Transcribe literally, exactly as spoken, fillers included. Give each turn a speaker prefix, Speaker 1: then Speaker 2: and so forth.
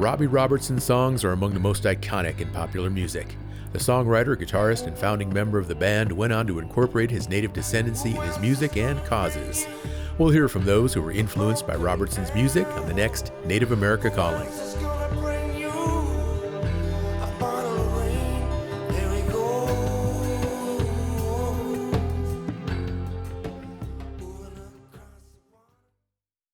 Speaker 1: Robbie Robertson's songs are among the most iconic in popular music. The songwriter, guitarist, and founding member of the band went on to incorporate his native descendancy in his music and causes. We'll hear from those who were influenced by Robertson's music on the next Native America Calling.